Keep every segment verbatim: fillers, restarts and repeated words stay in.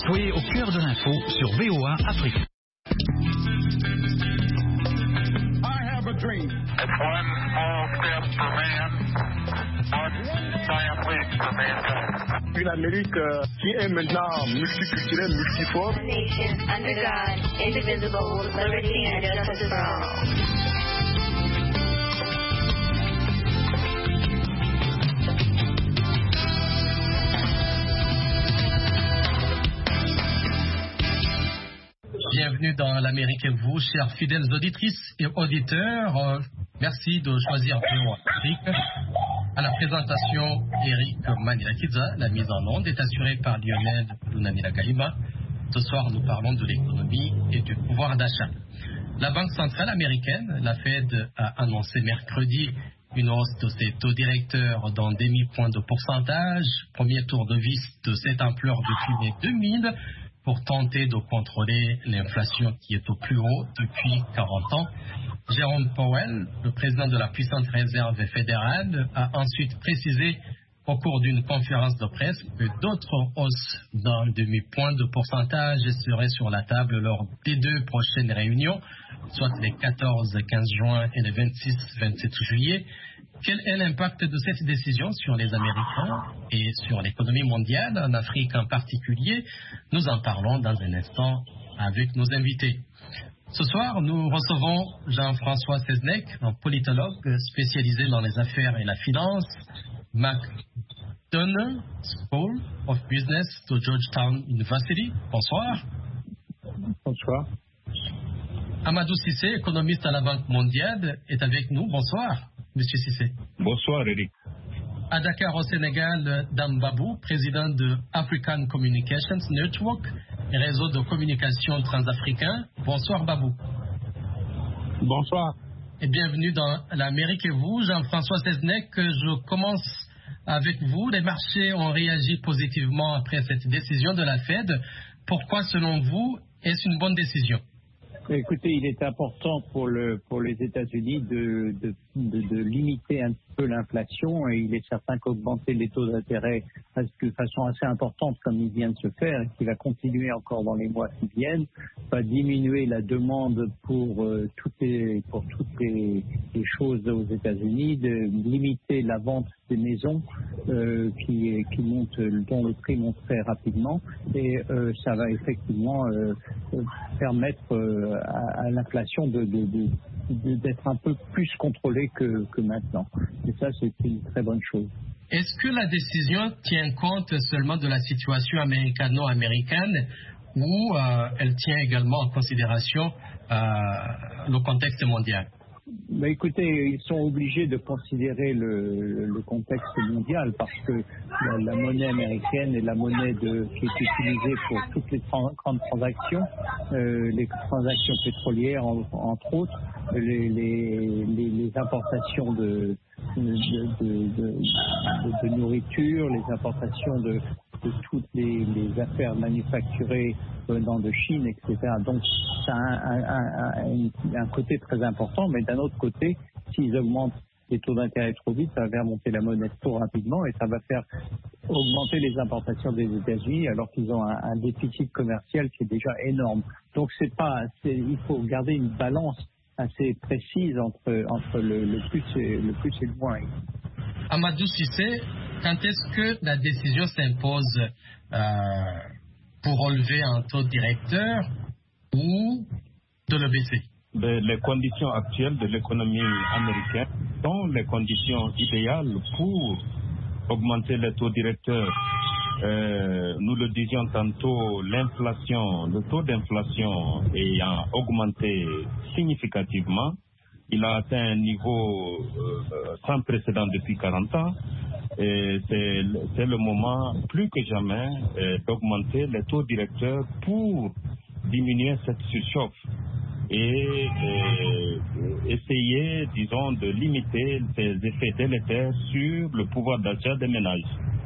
Soyez au cœur de l'info sur V O A Afrique. I have a dream. It's one small step for man, one giant leap for mankind. Une Amérique euh, qui est maintenant multiculturelle, multiforme. Nation under God, indivisible, with liberty and justice for all. Bienvenue dans l'Amérique et vous, chers fidèles auditrices et auditeurs. Euh, merci de choisir V O A Afrique. À la présentation, Eric Manilakiza. La mise en onde est assurée par Lionel Lunamila Gaïma. Ce soir, nous parlons de l'économie et du pouvoir d'achat. La Banque centrale américaine, la Fed, a annoncé mercredi une hausse de ses taux directeurs d'un demi-point de pourcentage. Premier tour de vis de cette ampleur depuis mai deux mille. Pour tenter de contrôler l'inflation qui est au plus haut depuis quarante ans. Jérôme Powell, le président de la puissante réserve fédérale, a ensuite précisé au cours d'une conférence de presse que d'autres hausses d'un demi-point de pourcentage seraient sur la table lors des deux prochaines réunions, soit les quatorze et quinze juin et les vingt-six et vingt-sept juillet. Quel est l'impact de cette décision sur les Américains et sur l'économie mondiale, en Afrique en particulier? Nous en parlons dans un instant avec nos invités. Ce soir, nous recevons Jean-François Seznec, un politologue spécialisé dans les affaires et la finance, McDonough School of Business de Georgetown University. Bonsoir. Bonsoir. Amadou Cissé, économiste à la Banque mondiale, est avec nous. Bonsoir. Monsieur Cissé. Bonsoir, Eric. À Dakar, au Sénégal, Dame Babou, président de African Communications Network, réseau de communication transafricain. Bonsoir, Babou. Bonsoir. Et bienvenue dans l'Amérique et vous, Jean-François Seznec. Je commence avec vous. Les marchés ont réagi positivement après cette décision de la Fed. Pourquoi, selon vous, est-ce une bonne décision? Écoutez, il est important pour, le, pour les États-Unis de, de, de, de limiter un peu l'inflation et il est certain qu'augmenter les taux d'intérêt de façon assez importante comme il vient de se faire et qui va continuer encore dans les mois qui viennent va diminuer la demande pour euh, toutes les pour toutes les, les choses aux États-Unis, de limiter la vente des maisons euh, qui qui montent, dont le prix monte très rapidement et euh, ça va effectivement euh, permettre euh, à, à l'inflation de, de, de d'être un peu plus contrôlée que, que maintenant. Et ça, c'est une très bonne chose. Est-ce que la décision tient compte seulement de la situation américano-américaine ou euh, elle tient également en considération euh, le contexte mondial? Bah écoutez, ils sont obligés de considérer le, le contexte mondial parce que la, la monnaie américaine est la monnaie de, qui est utilisée pour toutes les trans, grandes transactions, euh, les transactions pétrolières en, entre autres, les, les, les, les importations de, de, de, de, de, de nourriture, les importations de, de toutes les, les affaires manufacturées venant de Chine, et cetera. Donc, ça a un, un, un, un côté très important, mais d'un autre côté, s'ils augmentent les taux d'intérêt trop vite, ça va faire monter la monnaie trop rapidement et ça va faire augmenter les importations des États-Unis alors qu'ils ont un, un déficit commercial qui est déjà énorme. Donc, c'est pas, c'est, il faut garder une balance assez précise entre, entre le, le, plus et, le plus et le moins. Amadou Cissé, quand est-ce que la décision s'impose euh, pour relever un taux directeur ou de le baisser? Les conditions actuelles de l'économie américaine sont les conditions idéales pour augmenter les taux directeurs. Euh, nous le disions tantôt, l'inflation, le taux d'inflation ayant augmenté significativement, il a atteint un niveau euh, sans précédent depuis quarante ans. Et c'est, c'est le moment plus que jamais euh, d'augmenter les taux directeurs pour diminuer cette surchauffe et euh, essayer, disons, de limiter ces effets délétères sur le pouvoir d'achat des ménages.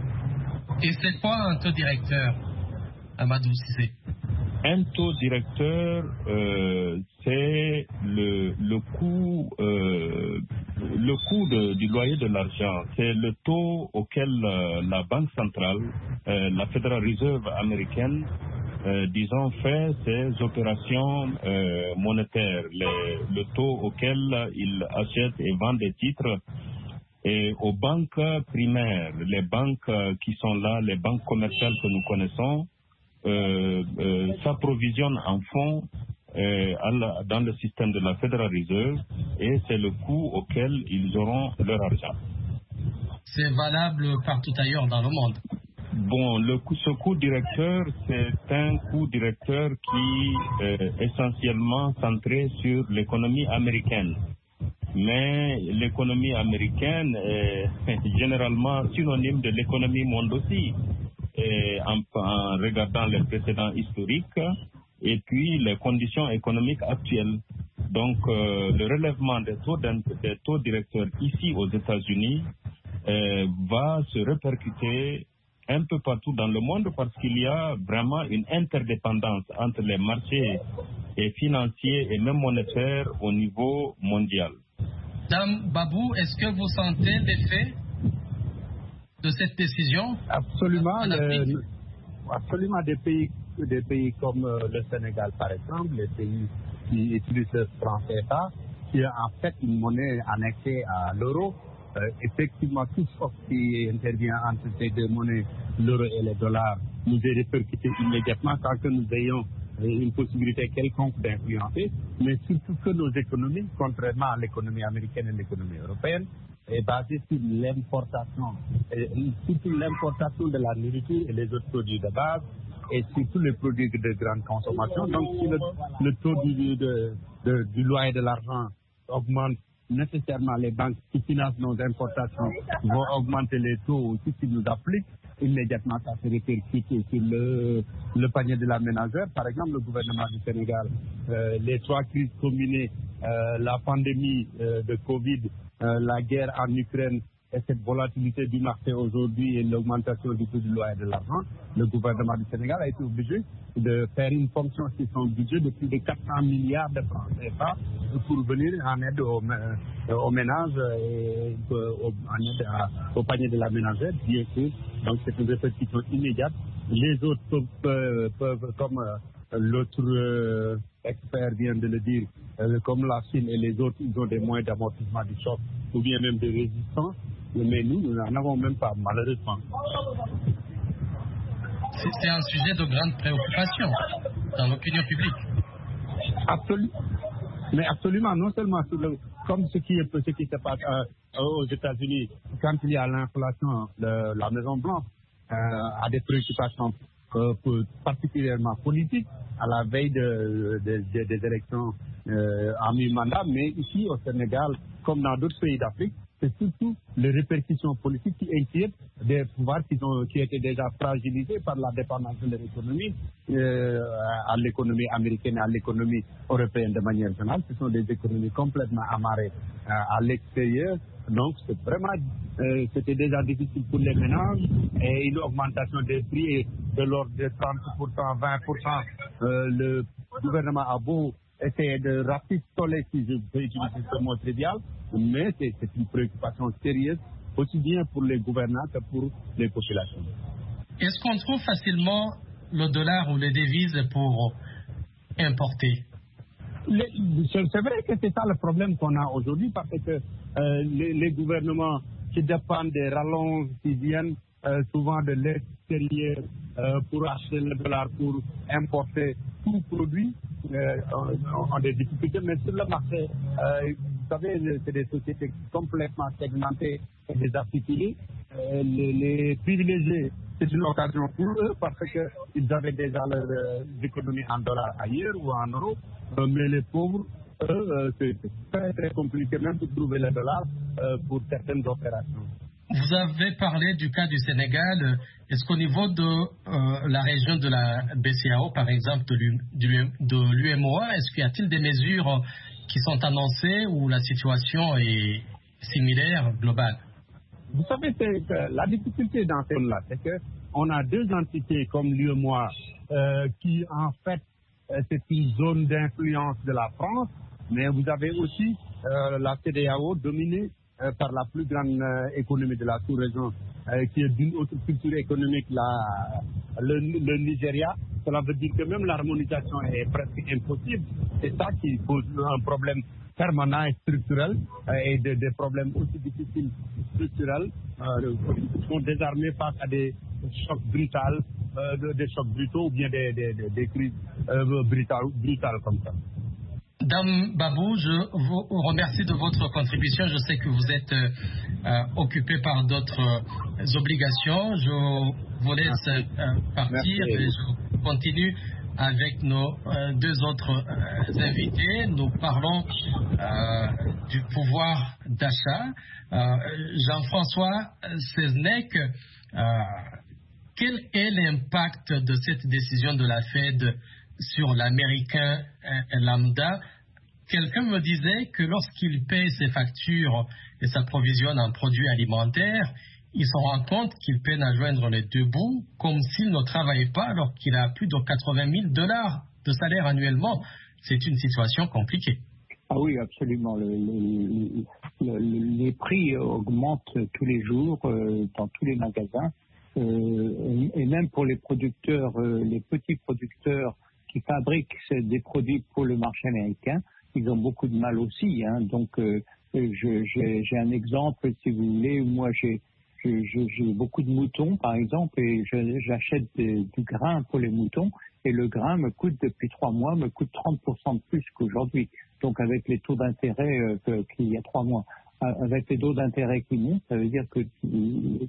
Et c'est quoi un taux directeur, Amadou Cissé? Un taux directeur, euh, c'est le, le coût, euh, le coût de, du loyer de l'argent. C'est le taux auquel euh, la Banque centrale, euh, la Federal Reserve américaine, euh, disons, fait ces opérations euh, monétaires, les, le taux auquel il achète et vend des titres. Et aux banques primaires, les banques qui sont là, les banques commerciales que nous connaissons, euh, euh, s'approvisionnent en fonds euh, à la, dans le système de la Federal Reserve, et c'est le coût auquel ils auront leur argent. C'est valable partout ailleurs dans le monde. Bon, le coût, ce coût directeur, c'est un coût directeur qui est essentiellement centré sur l'économie américaine. Mais l'économie américaine est généralement synonyme de l'économie monde aussi, et en, en regardant les précédents historiques et puis les conditions économiques actuelles. Donc, euh, le relèvement des taux, des taux directeurs ici aux États-Unis euh, va se répercuter un peu partout dans le monde parce qu'il y a vraiment une interdépendance entre les marchés et financiers et même monétaires au niveau mondial. Dame Babou, est-ce que vous sentez l'effet de cette décision? Absolument. Le, absolument. Des pays, des pays comme euh, le Sénégal, par exemple, les pays qui utilisent le franc C F A, qui est en fait une monnaie annexée à l'euro. Euh, effectivement, tout ce qui intervient entre ces deux monnaies, l'euro et le dollar, nous est répercuté immédiatement sans que nous ayons une possibilité quelconque d'influencer, mais surtout que nos économies, contrairement à l'économie américaine et l'économie européenne, est basée sur l'importation, et surtout l'importation de la nourriture et les autres produits de base, et surtout les produits de grande consommation. Donc, si le, le taux du, de, de, du loyer de l'argent augmente, nécessairement les banques qui financent nos importations vont augmenter les taux aussi qui nous appliquent. Immédiatement, ça se répercute sur le, le panier de la ménagère. Par exemple, le gouvernement du Sénégal, euh, les trois crises combinées, euh, la pandémie euh, de Covid, euh, la guerre en Ukraine et cette volatilité du marché aujourd'hui et l'augmentation du coût du loyer de l'argent, le gouvernement du Sénégal a été obligé de faire une fonction sur son budget de plus de quatre cents milliards de francs C F A pour venir en aide aux, aux ménages et au, en aide à, au panier de la ménagère, bien sûr. Donc c'est une répercussion immédiate. Les autres peuvent, peuvent comme euh, l'autre euh, expert vient de le dire, euh, comme la Chine et les autres, ils ont des moyens d'amortissement du choc ou bien même de résistance. Mais nous, nous n'en avons même pas, malheureusement. C'est un sujet de grande préoccupation dans l'opinion publique. Absolument. Mais absolument, non seulement sur le, comme ce qui, est, ce qui se passe euh, aux États-Unis, quand il y a l'inflation, le, la Maison-Blanche euh, a des préoccupations euh, pour, particulièrement politiques à la veille de, de, de, des élections euh, en mi-mandat, mais ici au Sénégal, comme dans d'autres pays d'Afrique, c'est surtout les répercussions politiques qui inquiètent des pouvoirs qui, ont, qui étaient déjà fragilisés par la dépendance de leur économie euh, à l'économie américaine et à l'économie européenne de manière générale. Ce sont des économies complètement amarrées euh, à l'extérieur. Donc, c'est vraiment, euh, c'était déjà difficile pour les ménages et une augmentation des prix de l'ordre de trente pour cent, vingt pour cent. Euh, le gouvernement a beau essayer de rapistoler, si je peux utiliser ce mot trivial, mais c'est une préoccupation sérieuse, aussi bien pour les gouvernants que pour les populations. Est-ce qu'on trouve facilement le dollar ou les devises pour importer? C'est vrai que c'est ça le problème qu'on a aujourd'hui, parce que euh, les, les gouvernements qui dépendent des rallonges qui viennent euh, souvent de l'extérieur euh, pour acheter le dollar, pour importer tout produit, euh, ont, ont des difficultés. Mais sur le marché, euh, vous savez, c'est des sociétés complètement segmentées et désarticulées. Euh, les, les privilégiés, c'est une occasion pour eux parce qu'ils avaient déjà leurs euh, économies en dollars ailleurs ou en euros. Euh, mais les pauvres, eux, euh, c'est très très compliqué même pour trouver le dollar euh, pour certaines opérations. Vous avez parlé du cas du Sénégal. Est-ce qu'au niveau de euh, la région de la B C A O, par exemple, de l'U M O A, est-ce qu'il y a-t-il des mesures qui sont annoncées où la situation est similaire, globale? Vous savez, que la difficulté dans ce là, c'est qu'on a deux entités comme l'U M O A euh, qui, en fait, euh, c'est une zone d'influence de la France, mais vous avez aussi euh, la C E D E A O dominée Euh, par la plus grande euh, économie de la sous-région, euh, qui est d'une autre culture économique, la, le, le Nigeria, cela veut dire que même l'harmonisation est presque impossible. C'est ça qui pose un problème permanent et structurel, euh, et des de problèmes aussi difficiles structurels, euh, sont désarmés face à des chocs brutals, euh, de, des chocs brutaux ou bien des, des, des, des crises euh, brutales, brutales comme ça. Dame Babou, je vous remercie de votre contribution. Je sais que vous êtes euh, euh, occupé par d'autres euh, obligations. Je vous laisse euh, partir et je continue avec nos euh, deux autres euh, invités. Nous parlons euh, du pouvoir d'achat. Euh, Jean-François Seznec, euh, quel est l'impact de cette décision de la Fed sur l'américain euh, lambda? Quelqu'un me disait que lorsqu'il paie ses factures et s'approvisionne en produits alimentaires, il se rend compte qu'il peine à joindre les deux bouts, comme s'il ne travaillait pas alors qu'il a plus de quatre-vingt mille dollars de salaire annuellement. C'est une situation compliquée. Ah oui, absolument. Le, le, le, les prix augmentent tous les jours euh, dans tous les magasins. Euh, et, et même pour les producteurs, euh, les petits producteurs qui fabriquent des produits pour le marché américain, ils ont beaucoup de mal aussi. Hein. Donc, euh, je, j'ai, j'ai un exemple, si vous voulez. Moi, j'ai, j'ai, j'ai beaucoup de moutons, par exemple, et je, j'achète des, du grain pour les moutons. Et le grain me coûte, depuis trois mois, me coûte trente pour cent de plus qu'aujourd'hui. Donc, avec les taux d'intérêt euh, qu'il y a trois mois. Avec les taux d'intérêt qui montent, ça veut dire que les,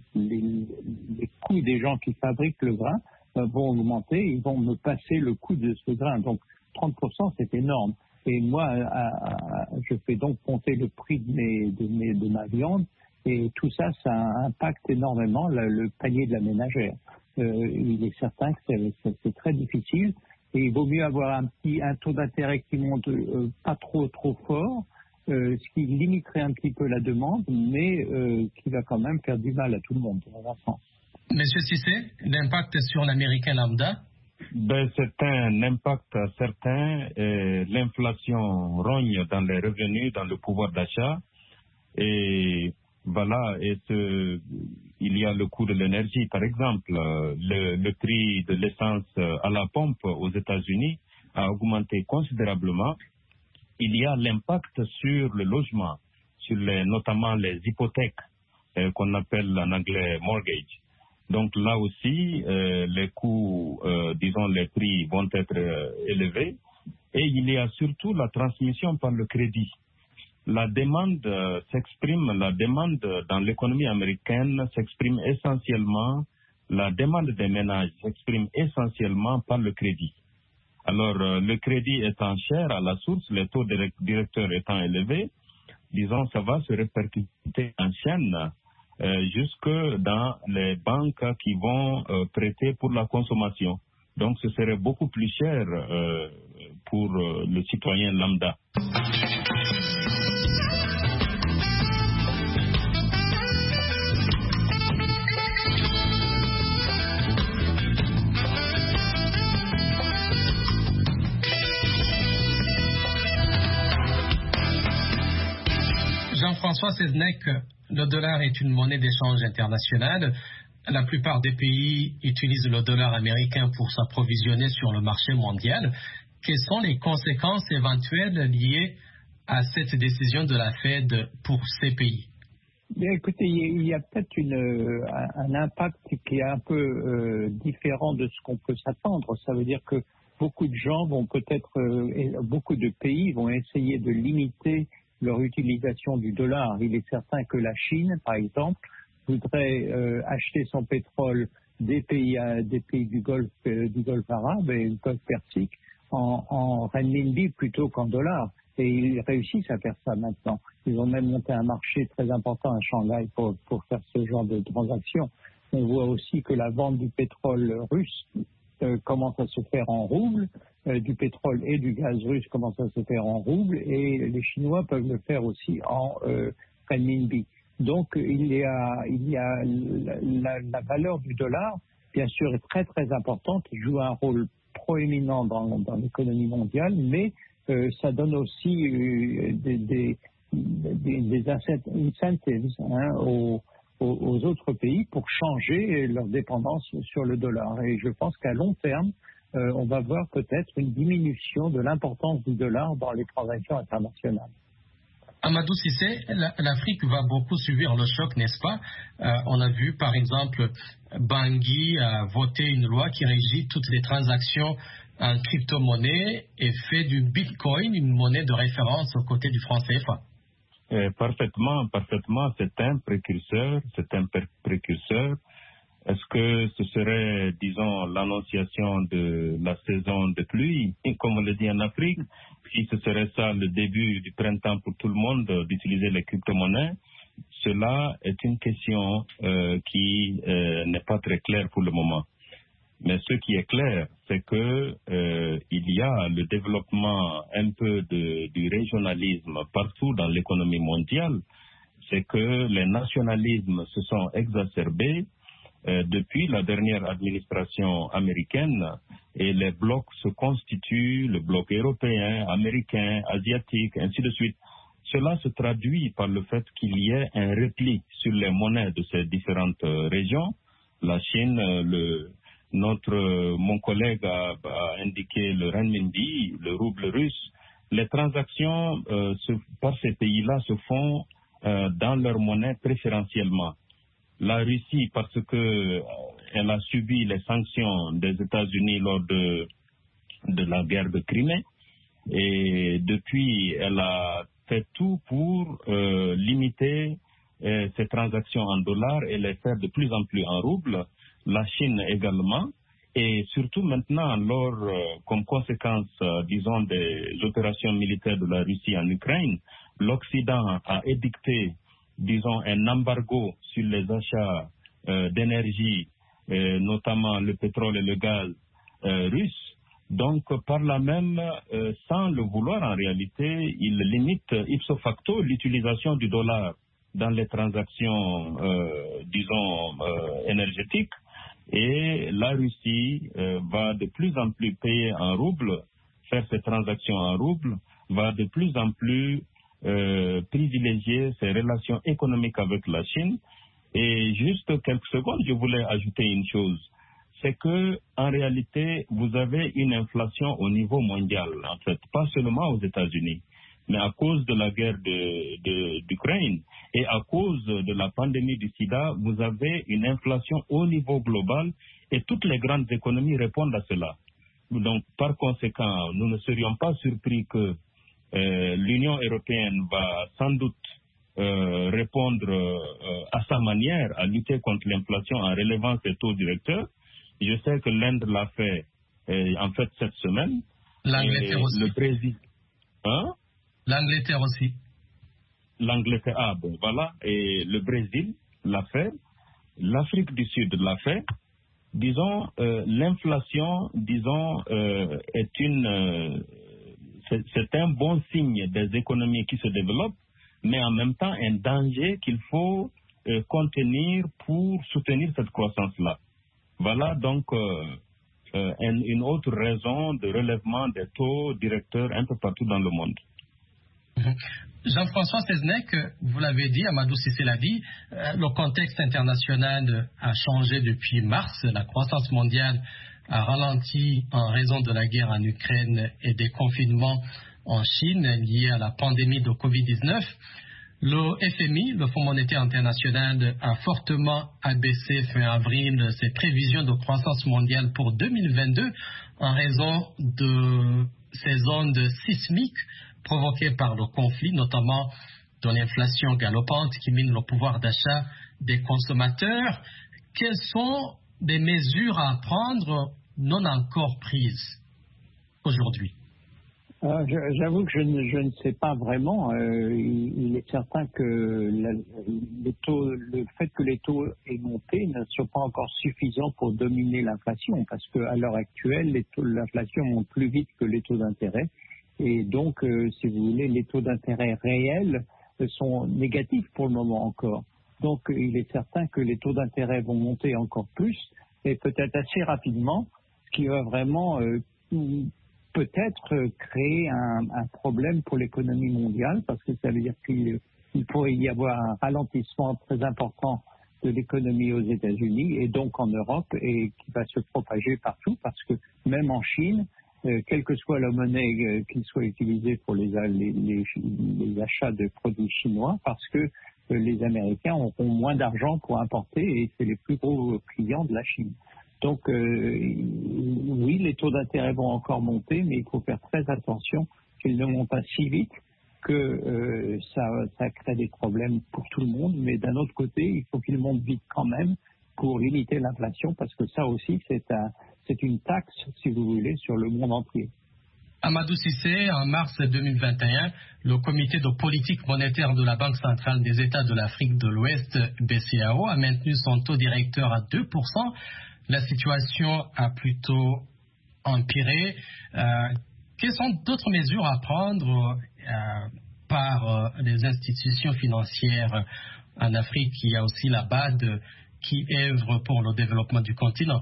les coûts des gens qui fabriquent le grain euh, vont augmenter. Ils vont me passer le coût de ce grain. Donc, trente pour cent, c'est énorme. Et moi, à, à, je fais donc monter le prix de, mes, de, mes, de ma viande, et tout ça, ça impacte énormément le, le panier de la ménagère. Euh, il est certain que c'est, c'est, c'est très difficile, et il vaut mieux avoir un petit un taux d'intérêt qui monte euh, pas trop trop fort, euh, ce qui limiterait un petit peu la demande, mais euh, qui va quand même faire du mal à tout le monde, dans un sens. Monsieur Cissé, l'impact sur l'américain lambda? Ben, c'est un impact certain. Et l'inflation rogne dans les revenus, dans le pouvoir d'achat. Et voilà, et ce, il y a le coût de l'énergie. Par exemple, le, le prix de l'essence à la pompe aux États-Unis a augmenté considérablement. Il y a l'impact sur le logement, sur les, notamment les hypothèques euh, qu'on appelle en anglais mortgage. Donc là aussi, euh, les coûts, euh, disons les prix vont être euh, élevés. Et il y a surtout la transmission par le crédit. La demande euh, s'exprime, la demande dans l'économie américaine s'exprime essentiellement, la demande des ménages s'exprime essentiellement par le crédit. Alors, euh, le crédit étant cher à la source, les taux directeurs étant élevés, disons, ça va se répercuter en chaîne Euh, jusque dans les banques qui vont euh, prêter pour la consommation. Donc ce serait beaucoup plus cher euh, pour euh, le citoyen lambda. Jean-François Seznec, le dollar est une monnaie d'échange internationale. La plupart des pays utilisent le dollar américain pour s'approvisionner sur le marché mondial. Quelles sont les conséquences éventuelles liées à cette décision de la Fed pour ces pays? Bien, écoutez, il y a peut-être une, un impact qui est un peu euh, différent de ce qu'on peut s'attendre. Ça veut dire que beaucoup de gens vont peut-être, euh, beaucoup de pays vont essayer de limiter leur utilisation du dollar. Il est certain que la Chine, par exemple, voudrait euh, acheter son pétrole des pays, euh, des pays du Golfe, euh, du Golfe arabe et du Golfe Persique en, en renminbi plutôt qu'en dollars. Et ils réussissent à faire ça maintenant. Ils ont même monté un marché très important à Shanghai pour, pour faire ce genre de transactions. On voit aussi que la vente du pétrole russe euh, commence à se faire en roubles. Euh, du pétrole et du gaz russe commence à se faire en roubles, et les Chinois peuvent le faire aussi en euh, renminbi. Donc il y a, il y a la, la, la valeur du dollar, bien sûr, est très très importante, qui joue un rôle proéminent dans, dans l'économie mondiale, mais euh, ça donne aussi euh, des, des, des, des incentives hein, aux, aux, aux autres pays pour changer leur dépendance sur le dollar. Et je pense qu'à long terme, euh, on va voir peut-être une diminution de l'importance du dollar dans les transactions internationales. Amadou Cissé, l'Afrique va beaucoup subir le choc, n'est-ce pas? euh, On a vu, par exemple, Bangui a voté une loi qui régit toutes les transactions en crypto-monnaie et fait du Bitcoin une monnaie de référence aux côtés du franc C F A. Euh, parfaitement, parfaitement. C'est un précurseur, c'est un précurseur. Est-ce que ce serait, disons, l'annonciation de la saison de pluie, comme on le dit en Afrique, puis ce serait ça le début du printemps pour tout le monde d'utiliser les crypto-monnaies? Cela est une question euh, qui euh, n'est pas très claire pour le moment. Mais ce qui est clair, c'est que euh, il y a le développement un peu de, du régionalisme partout dans l'économie mondiale. C'est que les nationalismes se sont exacerbés euh, depuis la dernière administration américaine et les blocs se constituent, le bloc européen, américain, asiatique, ainsi de suite. Cela se traduit par le fait qu'il y ait un repli sur les monnaies de ces différentes euh, régions. La Chine, euh, le Notre, mon collègue a, a indiqué le renminbi, le rouble russe. Les transactions euh, se, par ces pays-là se font euh, dans leur monnaie préférentiellement. La Russie, parce que euh, elle a subi les sanctions des États-Unis lors de, de la guerre de Crimée, et depuis, elle a fait tout pour euh, limiter euh, ces transactions en dollars et les faire de plus en plus en roubles. La Chine également, et surtout maintenant, lors, euh, comme conséquence, euh, disons, des opérations militaires de la Russie en Ukraine, l'Occident a édicté, disons, un embargo sur les achats euh, d'énergie, euh, notamment le pétrole et le gaz euh, russes. Donc, par là même, euh, sans le vouloir en réalité, il limite ipso facto l'utilisation du dollar dans les transactions, euh, disons, euh, énergétiques. Et la Russie euh, va de plus en plus payer en roubles, faire ses transactions en roubles, va de plus en plus euh, privilégier ses relations économiques avec la Chine. Et juste quelques secondes, je voulais ajouter une chose. C'est que, en réalité, vous avez une inflation au niveau mondial, en fait, pas seulement aux États-Unis, mais à cause de la guerre de, de, d'Ukraine et à cause de la pandémie du sida, vous avez une inflation au niveau global et toutes les grandes économies répondent à cela. Donc, par conséquent, nous ne serions pas surpris que euh, l'Union européenne va sans doute euh, répondre euh, à sa manière à lutter contre l'inflation en relevant ses taux directeurs. Je sais que l'Inde l'a fait euh, en fait cette semaine. L'Angleterre aussi. Le Brésil. Hein? L'Angleterre aussi. L'Angleterre, ah bon, voilà. Et le Brésil l'a fait. L'Afrique du Sud l'a fait. Disons, euh, l'inflation, disons, euh, est une, euh, c'est, c'est un bon signe des économies qui se développent, mais en même temps un danger qu'il faut euh, contenir pour soutenir cette croissance-là. Voilà donc euh, euh, une, une autre raison de relèvement des taux directeurs un peu partout dans le monde. Jean-François Seznec, vous l'avez dit, Amadou Cissé l'a dit, euh, le contexte international a changé depuis mars. La croissance mondiale a ralenti en raison de la guerre en Ukraine et des confinements en Chine liés à la pandémie de covid dix-neuf. Le F M I, le Fonds monétaire international, a fortement abaissé fin avril ses prévisions de croissance mondiale pour deux mille vingt-deux en raison de ces ondes sismiques provoquées par le conflit, notamment de l'inflation galopante qui mine le pouvoir d'achat des consommateurs. Quelles sont des mesures à prendre non encore prises aujourd'hui? Euh, J'avoue que je ne, je ne sais pas vraiment. Euh, il, il est certain que la, les taux, le fait que les taux aient monté ne sont pas encore suffisants pour dominer l'inflation, parce qu'à l'heure actuelle, les taux, l'inflation monte plus vite que les taux d'intérêt. Et donc, euh, si vous voulez, les taux d'intérêt réels sont négatifs pour le moment encore. Donc, il est certain que les taux d'intérêt vont monter encore plus, et peut-être assez rapidement, ce qui va vraiment euh, peut-être créer un, un problème pour l'économie mondiale, parce que ça veut dire qu'il il pourrait y avoir un ralentissement très important de l'économie aux États-Unis et donc en Europe, et qui va se propager partout, parce que même même en Chine, euh, quelle que soit la monnaie euh, qui soit utilisée pour les, les, les, les achats de produits chinois, parce que euh, les Américains auront moins d'argent pour importer et c'est les plus gros clients de la Chine. Donc euh, oui, les taux d'intérêt vont encore monter, mais il faut faire très attention qu'ils ne montent pas si vite que euh, ça, ça crée des problèmes pour tout le monde. Mais d'un autre côté, il faut qu'ils montent vite quand même pour limiter l'inflation, parce que ça aussi, c'est, un, c'est une taxe, si vous voulez, sur le monde entier. Amadou Cissé, en mars deux mille vingt et un, le comité de politique monétaire de la Banque centrale des États de l'Afrique de l'Ouest, B C A O, a maintenu son taux directeur à deux pour cent. La situation a plutôt empiré. Euh, quelles sont d'autres mesures à prendre euh, par euh, les institutions financières en Afrique? Il y a aussi la B A D qui œuvre pour le développement du continent.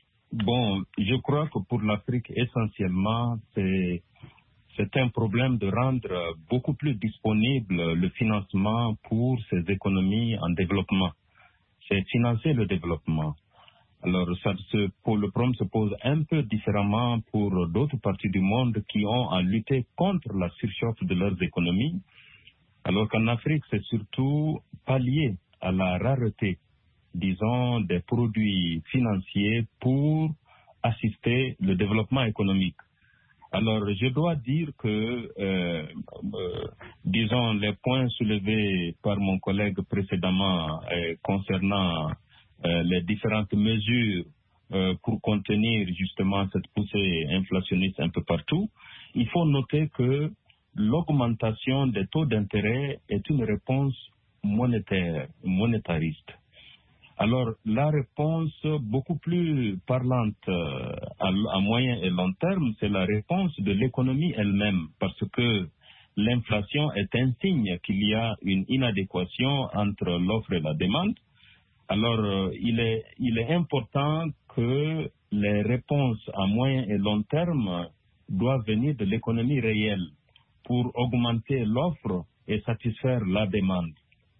Bon, je crois que pour l'Afrique, essentiellement, c'est, c'est un problème de rendre beaucoup plus disponible le financement pour ces économies en développement. C'est financer le développement. Alors, ça se, pour le problème se pose un peu différemment pour d'autres parties du monde qui ont à lutter contre la surchauffe de leurs économies, alors qu'en Afrique, c'est surtout pallier à la rareté, disons, des produits financiers pour assister le développement économique. Alors, je dois dire que, euh, euh, disons, les points soulevés par mon collègue précédemment euh, concernant euh, les différentes mesures euh, pour contenir justement cette poussée inflationniste un peu partout, il faut noter que l'augmentation des taux d'intérêt est une réponse monétaire, monétariste. Alors, la réponse beaucoup plus parlante euh, à, à moyen et long terme, c'est la réponse de l'économie elle-même, parce que l'inflation est un signe qu'il y a une inadéquation entre l'offre et la demande. Alors, euh, il est, il est important que les réponses à moyen et long terme doivent venir de l'économie réelle pour augmenter l'offre et satisfaire la demande.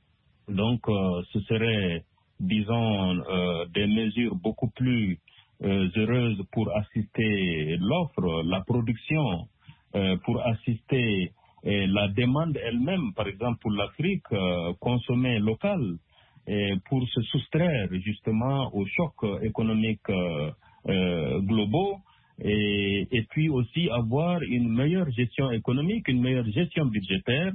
Donc, euh, ce serait, disons, euh, des mesures beaucoup plus euh, heureuses pour assister l'offre, la production, euh, pour assister euh, la demande elle-même, par exemple pour l'Afrique, euh, consommer local, et pour se soustraire justement aux chocs économiques euh, euh, globaux, et, et puis aussi avoir une meilleure gestion économique, une meilleure gestion budgétaire.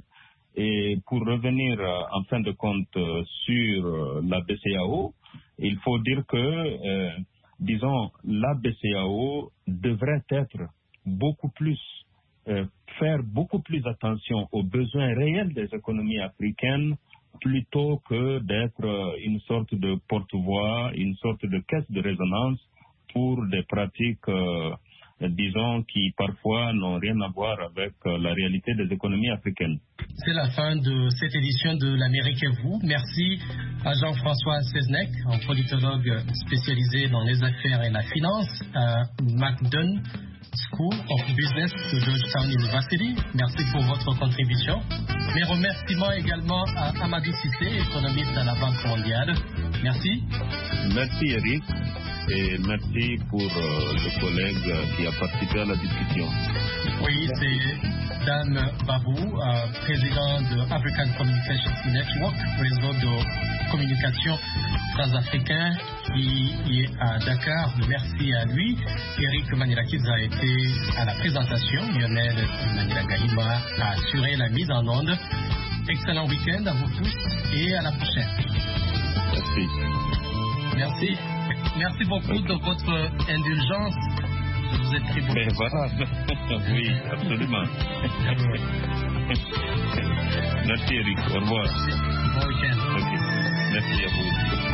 Et pour revenir euh, en fin de compte euh, sur euh, la B C A O, il faut dire que, euh, disons, la B C A O devrait être beaucoup plus, euh, faire beaucoup plus attention aux besoins réels des économies africaines plutôt que d'être euh, une sorte de porte-voix, une sorte de caisse de résonance pour des pratiques euh, disons, qui parfois n'ont rien à voir avec euh, la réalité des économies africaines. C'est la fin de cette édition de l'Amérique et vous. Merci à Jean-François Seznec, un politologue spécialisé dans les affaires et la finance à McDonough School of Business de Georgetown University. Merci pour votre contribution. Mes remerciements également à Amadou Cissé, économiste à la Banque mondiale. Merci. Merci Eric. Et merci pour euh, le collègue qui a participé à la discussion. Oui, c'est Dan Babou, euh, président de African Communications Network, réseau de communication transafricain qui est à Dakar. Merci à lui. Eric Manirakiza a été à la présentation. Lionel Maniragahima a assuré la mise en onde. Excellent week-end à vous tous et à la prochaine. Merci. Merci. Merci beaucoup de votre indulgence. Je vous ai pris beaucoup. Mais voilà. Oui, absolument. Merci Eric. Au revoir. Bon week-end. Okay. Merci à vous.